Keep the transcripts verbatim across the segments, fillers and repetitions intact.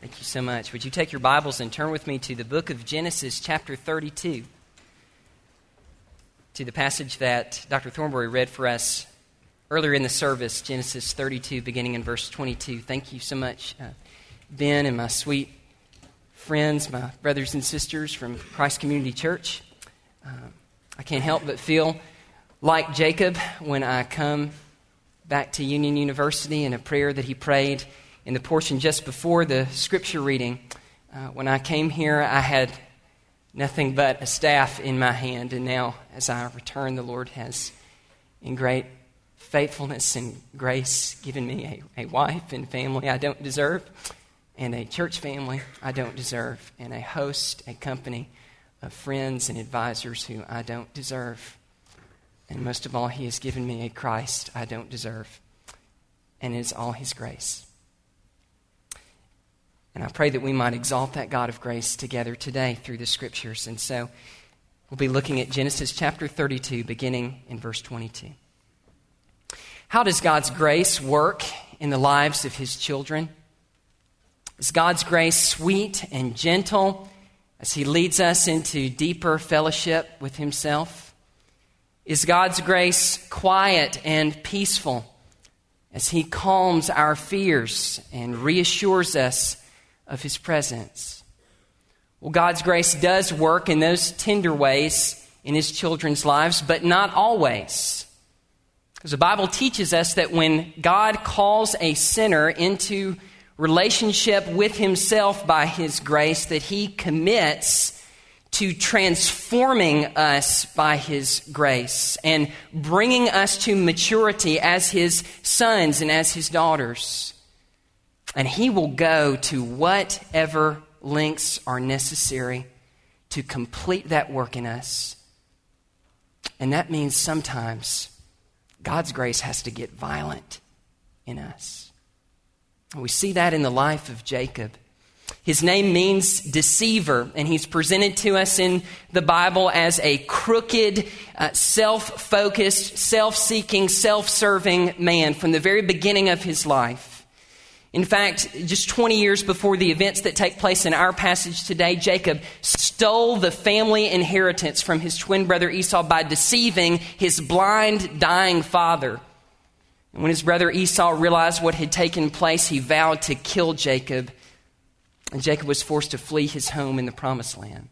Thank you so much. Would you take your Bibles and turn with me to the book of Genesis, chapter thirty-two, to the passage that Doctor Thornbury read for us earlier in the service, Genesis thirty-two, beginning in verse twenty-two. Thank you so much, uh, Ben and my sweet friends, my brothers and sisters from Christ Community Church. Uh, I can't help but feel like Jacob when I come back to Union University in a prayer that he prayed in the portion just before the scripture reading. Uh, when I came here, I had nothing but a staff in my hand, and now as I return, the Lord has, in great faithfulness and grace, given me a, a wife and family I don't deserve, and a church family I don't deserve, and a host, a company of friends and advisors who I don't deserve. And most of all, He has given me a Christ I don't deserve, and it is all His grace. And I pray that we might exalt that God of grace together today through the Scriptures. And so we'll be looking at Genesis chapter thirty-two, beginning in verse twenty-two. How does God's grace work in the lives of His children? Is God's grace sweet and gentle as He leads us into deeper fellowship with Himself? Is God's grace quiet and peaceful as He calms our fears and reassures us of His presence? Well, God's grace does work in those tender ways in His children's lives, but not always. Because the Bible teaches us that when God calls a sinner into relationship with Himself by His grace, that He commits to transforming us by His grace and bringing us to maturity as His sons and as His daughters. And He will go to whatever lengths are necessary to complete that work in us. And that means sometimes God's grace has to get violent in us. We see that in the life of Jacob. His name means deceiver, and he's presented to us in the Bible as a crooked, uh, self-focused, self-seeking, self-serving man from the very beginning of his life. In fact, just twenty years before the events that take place in our passage today, Jacob stole the family inheritance from his twin brother Esau by deceiving his blind, dying father. And when his brother Esau realized what had taken place, he vowed to kill Jacob. And Jacob was forced to flee his home in the Promised Land.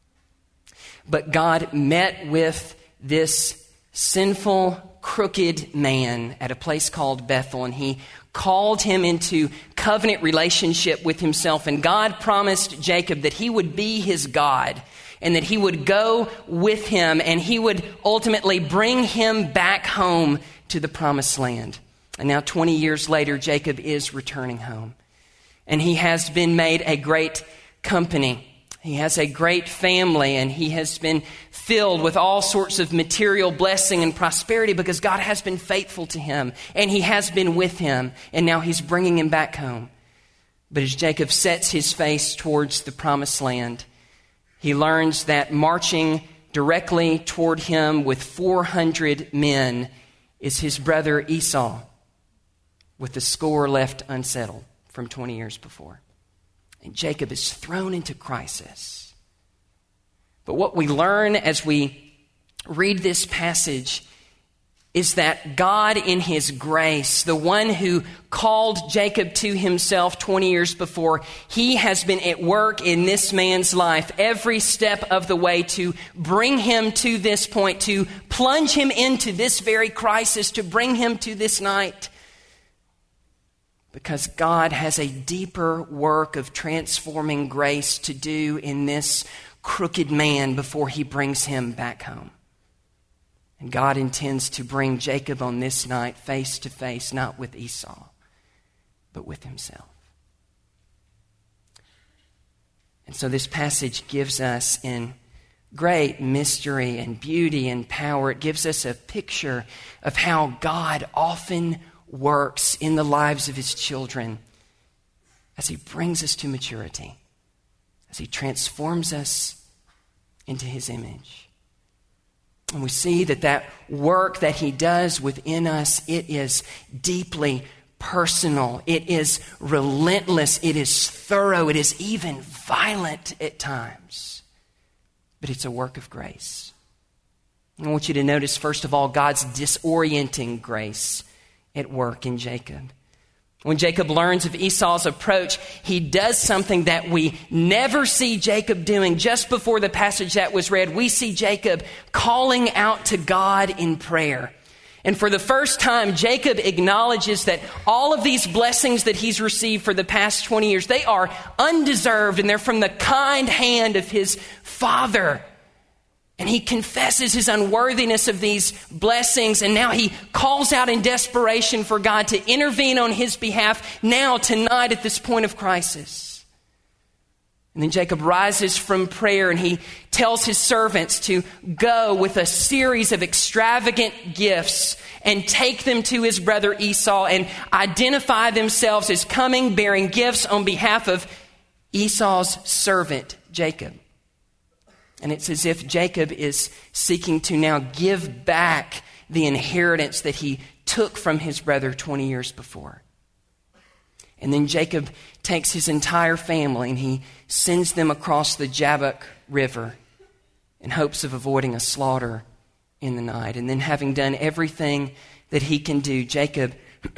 But God met with this sinful, crooked man at a place called Bethel, and He called him into covenant relationship with Himself. And God promised Jacob that He would be his God and that He would go with him and He would ultimately bring him back home to the Promised Land. And now twenty years later, Jacob is returning home. And he has been made a great company. He has a great family, and he has been filled with all sorts of material blessing and prosperity because God has been faithful to him, and He has been with him, and now He's bringing him back home. But as Jacob sets his face towards the Promised Land, he learns that marching directly toward him with four hundred men is his brother Esau, with the score left unsettled from twenty years before. And Jacob is thrown into crisis. But what we learn as we read this passage is that God in His grace, the one who called Jacob to Himself twenty years before, He has been at work in this man's life every step of the way to bring him to this point, to plunge him into this very crisis, to bring him to this night. Because God has a deeper work of transforming grace to do in this crooked man before He brings him back home. And God intends to bring Jacob on this night face to face, not with Esau, but with Himself. And so this passage gives us in great mystery and beauty and power, it gives us a picture of how God often works in the lives of His children as He brings us to maturity, as He transforms us into His image. And we see that that work that He does within us, it is deeply personal. It is relentless. It is thorough. It is even violent at times. But it's a work of grace. I want you to notice, first of all, God's disorienting grace at work in Jacob. When Jacob learns of Esau's approach, he does something that we never see Jacob doing. Just before the passage that was read, we see Jacob calling out to God in prayer. And for the first time, Jacob acknowledges that all of these blessings that he's received for the past twenty years, they are undeserved and they're from the kind hand of his father. And he confesses his unworthiness of these blessings, and now he calls out in desperation for God to intervene on his behalf now, tonight, at this point of crisis. And then Jacob rises from prayer and he tells his servants to go with a series of extravagant gifts and take them to his brother Esau and identify themselves as coming bearing gifts on behalf of Esau's servant, Jacob. And it's as if Jacob is seeking to now give back the inheritance that he took from his brother twenty years before. And then Jacob takes his entire family and he sends them across the Jabbok River in hopes of avoiding a slaughter in the night. And then, having done everything that he can do, Jacob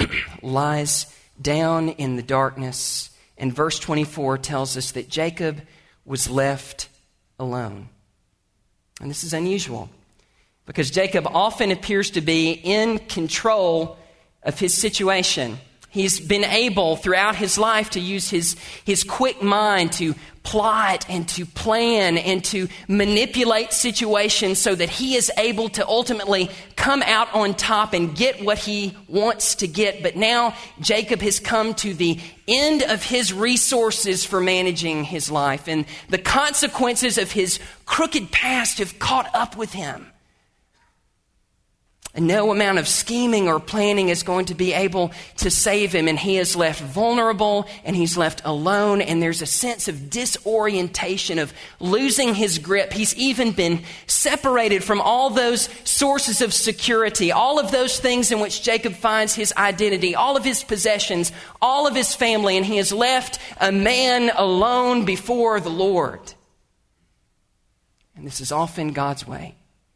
lies down in the darkness. And verse twenty-four tells us that Jacob was left alone. And this is unusual because Jacob often appears to be in control of his situation. He's been able throughout his life to use his, his quick mind to plot and to plan and to manipulate situations so that he is able to ultimately come out on top and get what he wants to get. But now Jacob has come to the end of his resources for managing his life, and the consequences of his crooked past have caught up with him. And no amount of scheming or planning is going to be able to save him. And he is left vulnerable and he's left alone. And there's a sense of disorientation, of losing his grip. He's even been separated from all those sources of security, all of those things in which Jacob finds his identity, all of his possessions, all of his family. And he is left a man alone before the Lord. And this is often God's way.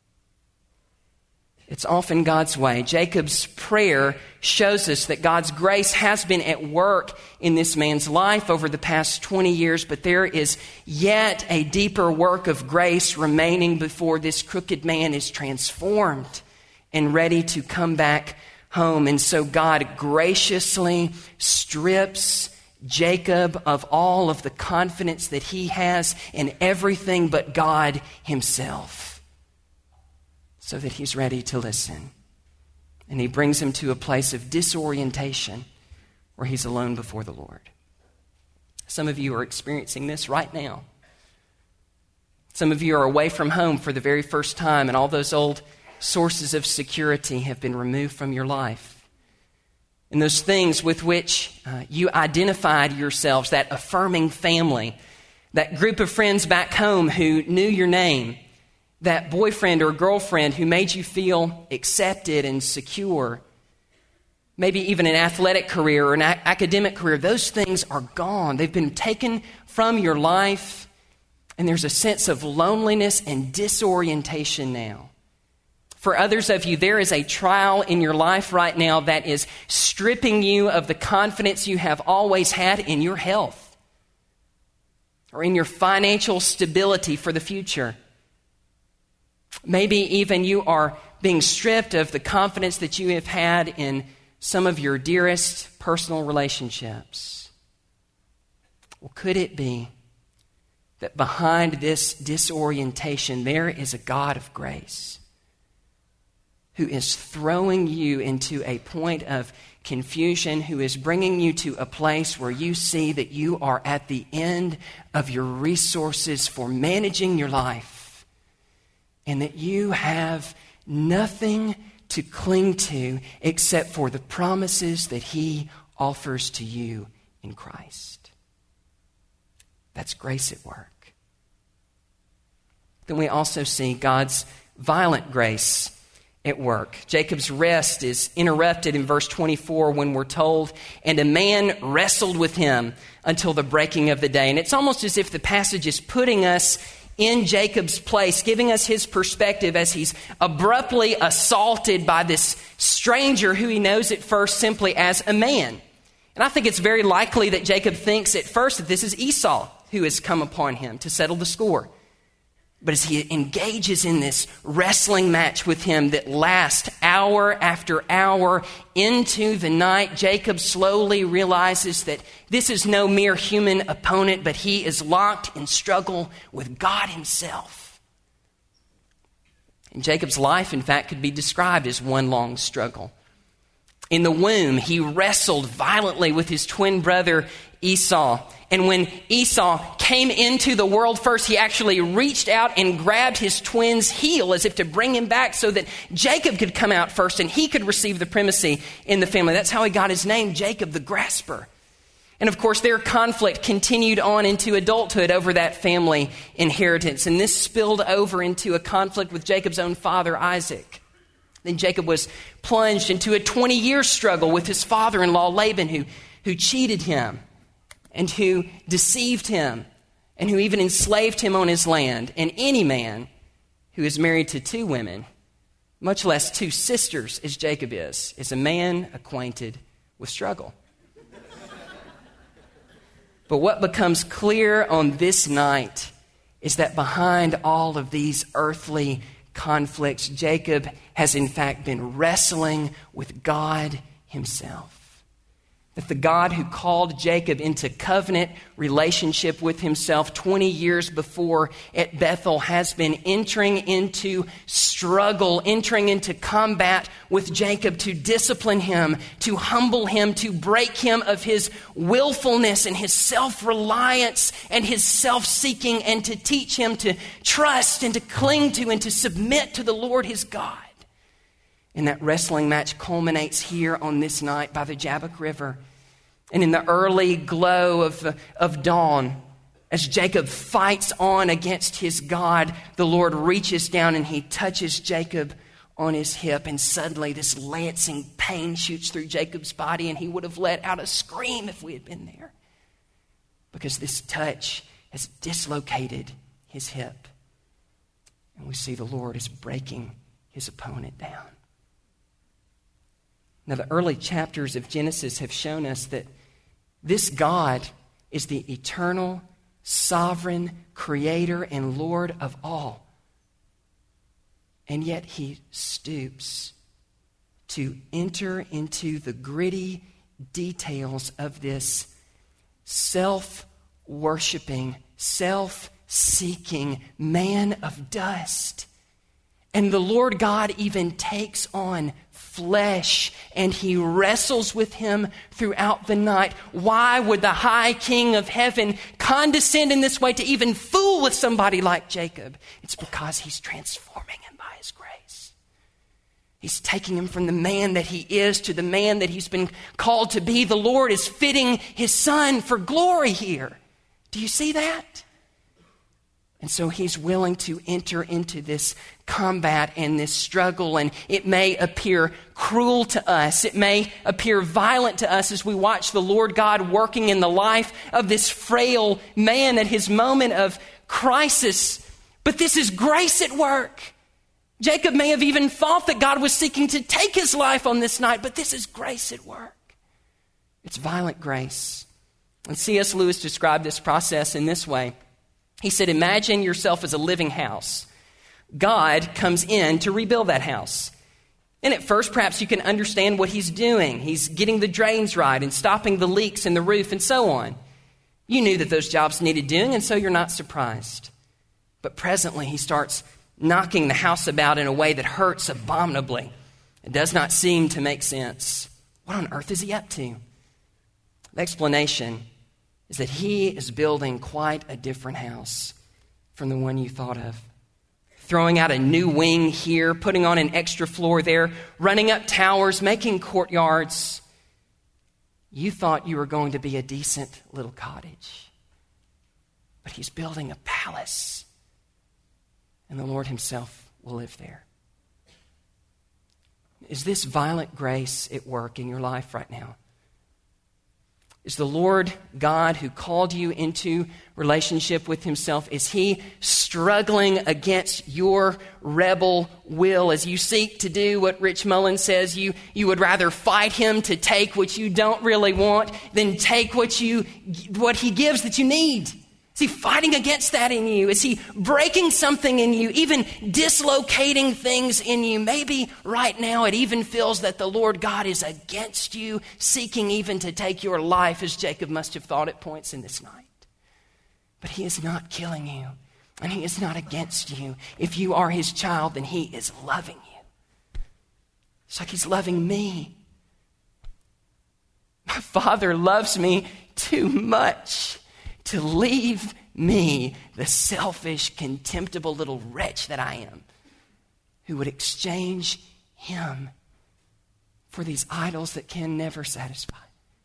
It's often God's way. Jacob's prayer shows us that God's grace has been at work in this man's life over the past twenty years, but there is yet a deeper work of grace remaining before this crooked man is transformed and ready to come back home. And so God graciously strips Jacob of all of the confidence that he has in everything but God himself, so that he's ready to listen. And he brings him to a place of disorientation where he's alone before the Lord. Some of you are experiencing this right now. Some of you are away from home for the very first time, and all those old sources of security have been removed from your life. And those things with which uh, you identified yourselves, that affirming family, that group of friends back home who knew your name, that boyfriend or girlfriend who made you feel accepted and secure, maybe even an athletic career or an a- academic career, those things are gone. They've been taken from your life, and there's a sense of loneliness and disorientation now. For others of you, there is a trial in your life right now that is stripping you of the confidence you have always had in your health or in your financial stability for the future. Maybe even you are being stripped of the confidence that you have had in some of your dearest personal relationships. Well, could it be that behind this disorientation there is a God of grace who is throwing you into a point of confusion, who is bringing you to a place where you see that you are at the end of your resources for managing your life, and that you have nothing to cling to except for the promises that He offers to you in Christ? That's grace at work. Then we also see God's violent grace at work. Jacob's rest is interrupted in verse twenty-four when we're told, and a man wrestled with him until the breaking of the day. And it's almost as if the passage is putting us in Jacob's place, giving us his perspective as he's abruptly assaulted by this stranger who he knows at first simply as a man. And I think it's very likely that Jacob thinks at first that this is Esau who has come upon him to settle the score. But as he engages in this wrestling match with him that lasts hour after hour into the night, Jacob slowly realizes that this is no mere human opponent, but he is locked in struggle with God himself. And Jacob's life, in fact, could be described as one long struggle. In the womb, he wrestled violently with his twin brother Esau. And when Esau came into the world first, he actually reached out and grabbed his twin's heel as if to bring him back so that Jacob could come out first and he could receive the primacy in the family. That's how he got his name, Jacob the Grasper. And of course, their conflict continued on into adulthood over that family inheritance. And this spilled over into a conflict with Jacob's own father, Isaac. Then Jacob was plunged into a twenty-year struggle with his father-in-law, Laban, who, who cheated him and who deceived him and who even enslaved him on his land. And any man who is married to two women, much less two sisters as Jacob is, is a man acquainted with struggle. But what becomes clear on this night is that behind all of these earthly conflicts, Jacob has in fact been wrestling with God himself. That the God who called Jacob into covenant relationship with himself twenty years before at Bethel has been entering into struggle, entering into combat with Jacob to discipline him, to humble him, to break him of his willfulness and his self-reliance and his self-seeking, and to teach him to trust and to cling to and to submit to the Lord his God. And that wrestling match culminates here on this night by the Jabbok River. And in the early glow of, of dawn, as Jacob fights on against his God, the Lord reaches down and he touches Jacob on his hip. And suddenly this lancing pain shoots through Jacob's body, and he would have let out a scream if we had been there. Because this touch has dislocated his hip. And we see the Lord is breaking his opponent down. Now, the early chapters of Genesis have shown us that this God is the eternal, sovereign creator and Lord of all. And yet he stoops to enter into the gritty details of this self-worshiping, self-seeking man of dust. And the Lord God even takes on flesh, and he wrestles with him throughout the night. Why would the high King of heaven condescend in this way to even fool with somebody like Jacob? It's because he's transforming him by his grace. He's taking him from the man that he is to the man that he's been called to be. The Lord is fitting his son for glory here. Do you see that? And so he's willing to enter into this combat and this struggle, and it may appear cruel to us. It may appear violent to us as we watch the Lord God working in the life of this frail man at his moment of crisis. But this is grace at work. Jacob may have even thought that God was seeking to take his life on this night, but this is grace at work. It's violent grace. And C S Lewis described this process in this way. He said, imagine yourself as a living house. God comes in to rebuild that house. And at first, perhaps you can understand what he's doing. He's getting the drains right and stopping the leaks in the roof and so on. You knew that those jobs needed doing, and so you're not surprised. But presently, he starts knocking the house about in a way that hurts abominably. It does not seem to make sense. What on earth is he up to? The explanation is that he is building quite a different house from the one you thought of. Throwing out a new wing here, putting on an extra floor there, running up towers, making courtyards. You thought you were going to be a decent little cottage. But he's building a palace, and the Lord himself will live there. Is this violent grace at work in your life right now? Is the Lord God who called you into relationship with himself, is he struggling against your rebel will as you seek to do what Rich Mullins says? You, you would rather fight him to take what you don't really want than take what, you, what he gives that you need. Is he fighting against that in you? Is he breaking something in you, even dislocating things in you? Maybe right now it even feels that the Lord God is against you, seeking even to take your life, as Jacob must have thought at points in this night. But he is not killing you, and he is not against you. If you are his child, then he is loving you. It's like he's loving me. My Father loves me too much to leave me, the selfish, contemptible little wretch that I am, who would exchange him for these idols that can never satisfy.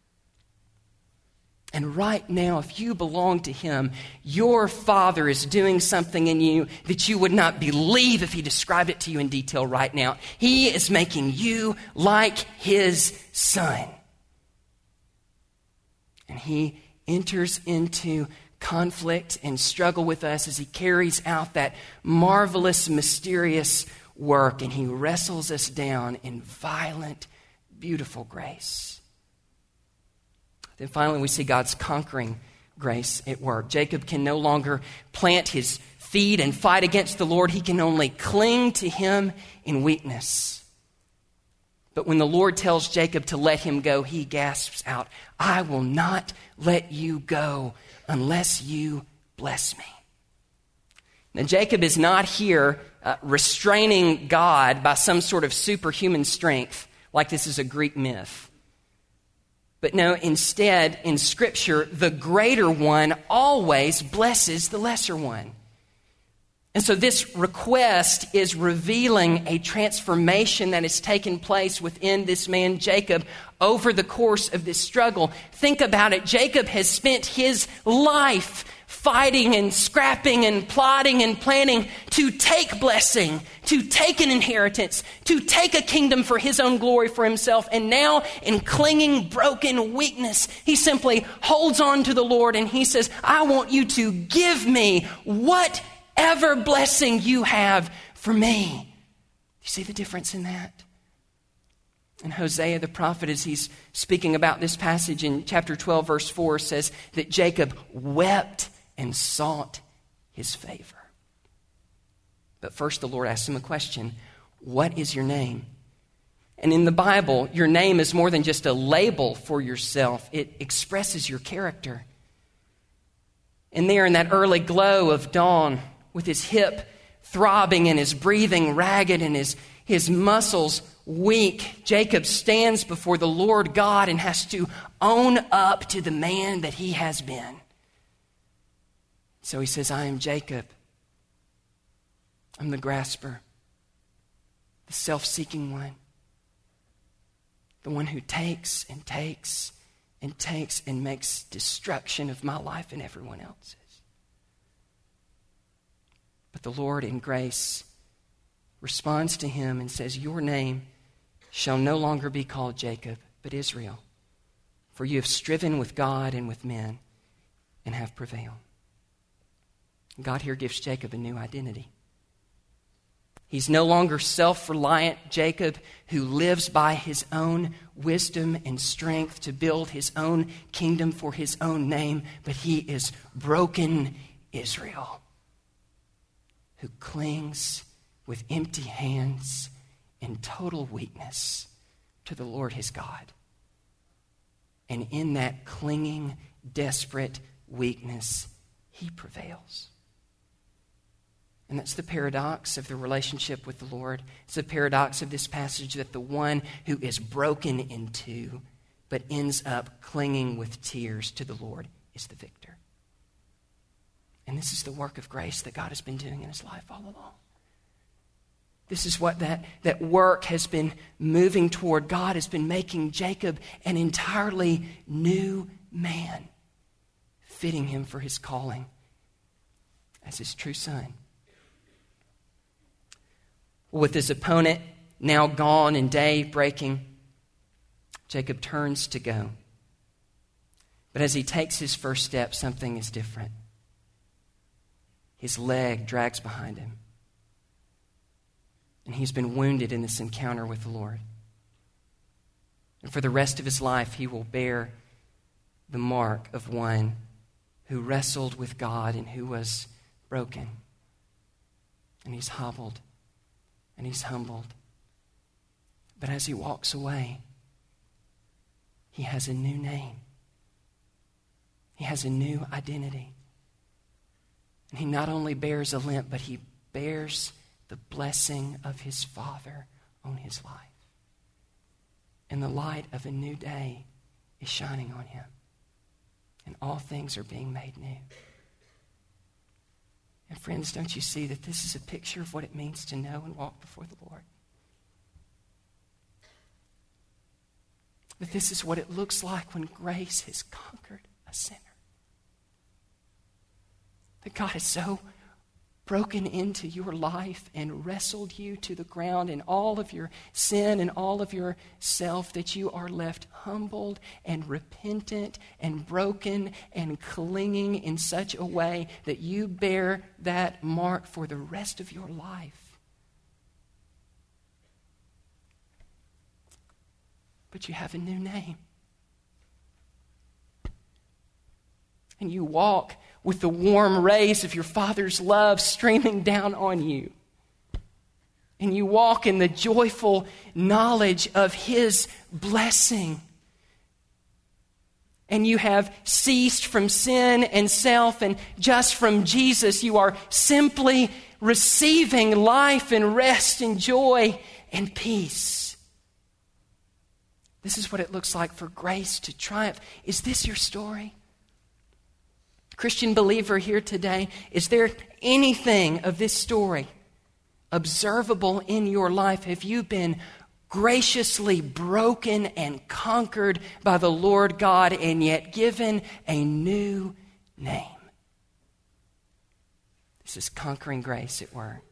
And right now, if you belong to him, your Father is doing something in you that you would not believe if he described it to you in detail right now. He is making you like his Son. And he enters into conflict and struggle with us as he carries out that marvelous, mysterious work, and he wrestles us down in violent, beautiful grace. Then finally, we see God's conquering grace at work. Jacob can no longer plant his feet and fight against the Lord. He can only cling to him in weakness. But when the Lord tells Jacob to let him go, he gasps out, "I will not let you go unless you bless me." Now, Jacob is not here uh, restraining God by some sort of superhuman strength, like this is a Greek myth. But no, instead, in Scripture, the greater one always blesses the lesser one. And so this request is revealing a transformation that has taken place within this man Jacob over the course of this struggle. Think about it. Jacob has spent his life fighting and scrapping and plotting and planning to take blessing, to take an inheritance, to take a kingdom for his own glory for himself. And now, in clinging, broken weakness, he simply holds on to the Lord and he says, "I want you to give me what ever blessing you have for me." You see the difference in that? And Hosea the prophet, as he's speaking about this passage in chapter twelve, verse four, says that Jacob wept and sought his favor. But first the Lord asked him a question. What is your name? And in the Bible, your name is more than just a label for yourself. It expresses your character. And there in that early glow of dawn, with his hip throbbing and his breathing ragged and his, his muscles weak, Jacob stands before the Lord God and has to own up to the man that he has been. So he says, "I am Jacob. I'm the grasper, the self-seeking one, the one who takes and takes and takes and makes destruction of my life and everyone else's." But the Lord in grace responds to him and says, "Your name shall no longer be called Jacob, but Israel, for you have striven with God and with men and have prevailed." God here gives Jacob a new identity. He's no longer self-reliant Jacob who lives by his own wisdom and strength to build his own kingdom for his own name, but he is broken Israel who clings with empty hands and total weakness to the Lord his God. And in that clinging, desperate weakness, he prevails. And that's the paradox of the relationship with the Lord. It's the paradox of this passage that the one who is broken in two but ends up clinging with tears to the Lord is the victor. And this is the work of grace that God has been doing in his life all along. This is what that, that work has been moving toward. God has been making Jacob an entirely new man, fitting him for his calling as his true son. With his opponent now gone and day breaking, Jacob turns to go. But as he takes his first step, something is different. His leg drags behind him. And he's been wounded in this encounter with the Lord. And for the rest of his life, he will bear the mark of one who wrestled with God and who was broken. And he's hobbled and he's humbled. But as he walks away, he has a new name. He has a new identity. And he not only bears a limp, but he bears the blessing of his Father on his life. And the light of a new day is shining on him. And all things are being made new. And friends, don't you see that this is a picture of what it means to know and walk before the Lord? That this is what it looks like when grace has conquered a sinner. That God is so broken into your life and wrestled you to the ground in all of your sin and all of your self, that you are left humbled and repentant and broken and clinging in such a way that you bear that mark for the rest of your life. But you have a new name. And you walk with the warm rays of your Father's love streaming down on you. And you walk in the joyful knowledge of His blessing. And you have ceased from sin and self, and just from Jesus you are simply receiving life and rest and joy and peace. This is what it looks like for grace to triumph. Is this your story? Christian believer here today, is there anything of this story observable in your life? Have you been graciously broken and conquered by the Lord God and yet given a new name? This is conquering grace at work.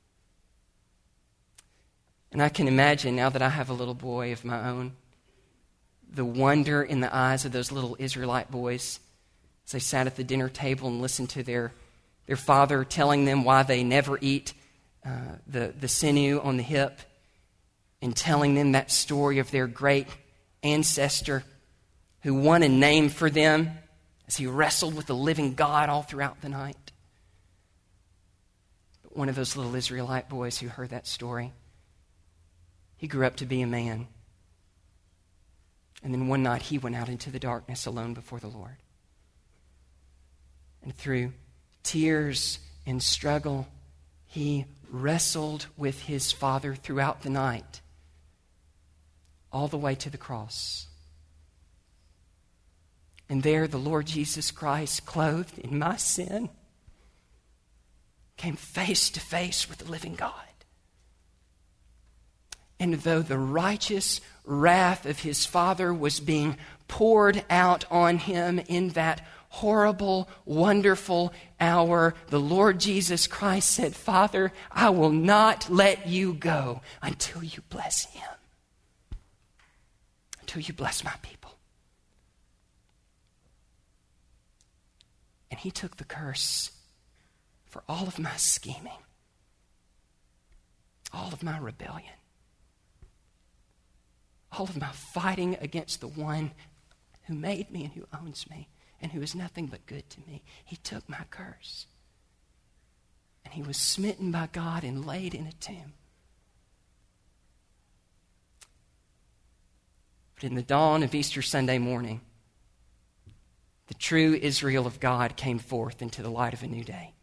And I can imagine, now that I have a little boy of my own, the wonder in the eyes of those little Israelite boys as they sat at the dinner table and listened to their, their father telling them why they never eat uh, the, the sinew on the hip, and telling them that story of their great ancestor who won a name for them as he wrestled with the living God all throughout the night. But one of those little Israelite boys who heard that story, he grew up to be a man. And then one night he went out into the darkness alone before the Lord. And through tears and struggle, he wrestled with his Father throughout the night, all the way to the cross. And there the Lord Jesus Christ, clothed in my sin, came face to face with the living God. And though the righteous wrath of his Father was being poured out on him in that horrible, wonderful hour, the Lord Jesus Christ said, Father, I will not let you go until you bless him. Until you bless my people. And he took the curse for all of my scheming, all of my rebellion, all of my fighting against the one who made me and who owns me and who is nothing but good to me. He took my curse. And he was smitten by God and laid in a tomb. But in the dawn of Easter Sunday morning, the true Israel of God came forth into the light of a new day.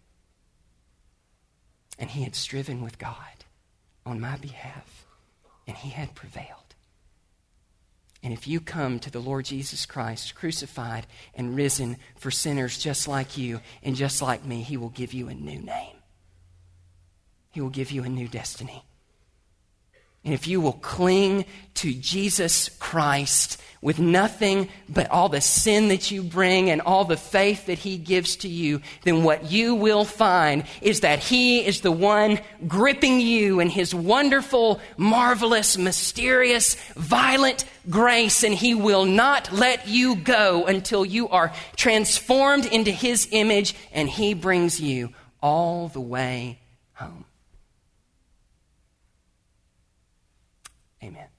And he had striven with God on my behalf, and he had prevailed. And if you come to the Lord Jesus Christ, crucified and risen for sinners just like you and just like me, he will give you a new name. He will give you a new destiny. And if you will cling to Jesus Christ with nothing but all the sin that you bring and all the faith that he gives to you, then what you will find is that he is the one gripping you in his wonderful, marvelous, mysterious, violent grace, and he will not let you go until you are transformed into his image and he brings you all the way home. Amen.